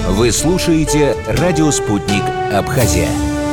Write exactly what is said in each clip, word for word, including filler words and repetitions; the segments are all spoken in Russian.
Вы слушаете «Радио Спутник. Абхазия».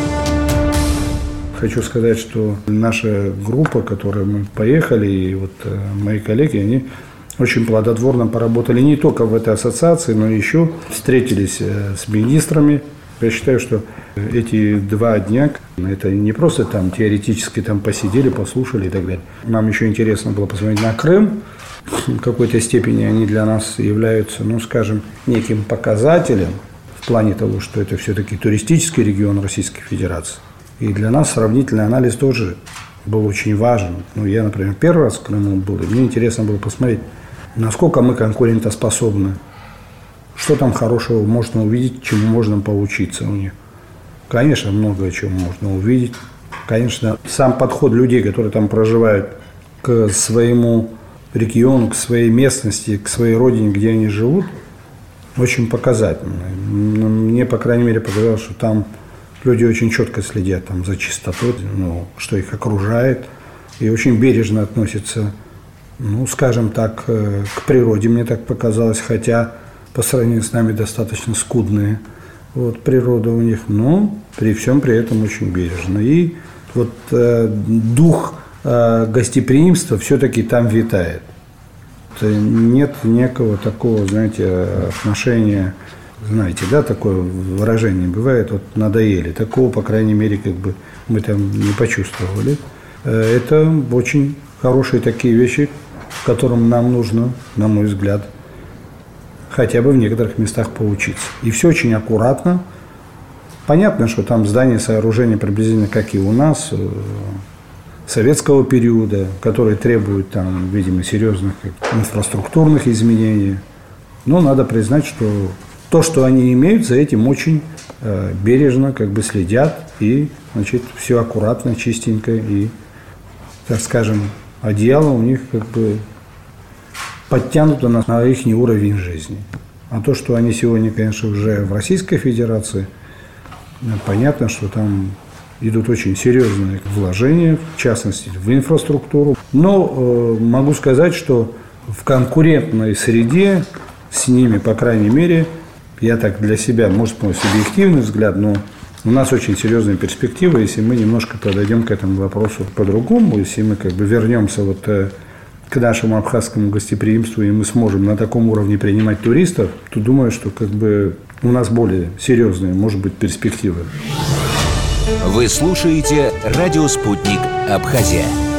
Хочу сказать, что наша группа, которой мы поехали, и вот мои коллеги, они очень плодотворно поработали не только в этой ассоциации, но еще встретились с министрами. Я считаю, что эти два дня, это не просто там теоретически там посидели, послушали и так далее. Нам еще интересно было посмотреть на Крым. В какой-то степени они для нас являются, ну, скажем, неким показателем в плане того, что это все-таки туристический регион Российской Федерации. И для нас сравнительный анализ тоже был очень важен. Ну, я, например, первый раз в Крыму был, и мне интересно было посмотреть, насколько мы конкурентоспособны, что там хорошего можно увидеть, чему можно поучиться у них. Конечно, многое чего можно увидеть. Конечно, сам подход людей, которые там проживают, к своему региону, к своей местности, к своей родине, где они живут, очень показательный. Мне, по крайней мере, показалось, что там люди очень четко следят там, за чистотой, ну, что их окружает, и очень бережно относятся, ну, скажем так, к природе, мне так показалось, хотя по сравнению с нами достаточно скудная вот, природа у них, но при всем при этом очень бережно. И вот э, дух э, гостеприимства все-таки там витает. Нет некого такого, знаете, отношения, знаете, да, такое выражение бывает, вот надоели. Такого, по крайней мере, как бы мы там не почувствовали. Это очень хорошие такие вещи, которым нам нужно, на мой взгляд, хотя бы в некоторых местах поучиться. И все очень аккуратно. Понятно, что там здания, сооружения приблизительно как и у нас, советского периода, которые требуют там, видимо, серьезных инфраструктурных изменений. Но надо признать, что то, что они имеют, за этим очень э, бережно как бы следят, и, значит, все аккуратно, чистенько, и, так скажем, одеяло у них как бы подтянуто на, на их уровень жизни. А то, что они сегодня, конечно, уже в Российской Федерации, понятно, что там идут очень серьезные вложения, в частности, в инфраструктуру. Но э, могу сказать, что в конкурентной среде с ними, по крайней мере, я так для себя, может, мой субъективный взгляд, но у нас очень серьезные перспективы, если мы немножко подойдем к этому вопросу по-другому, если мы как бы вернемся вот э, к нашему абхазскому гостеприимству, и мы сможем на таком уровне принимать туристов, то думаю, что как бы у нас более серьезные, может быть, перспективы. Вы слушаете «Радио Спутник. Абхазия».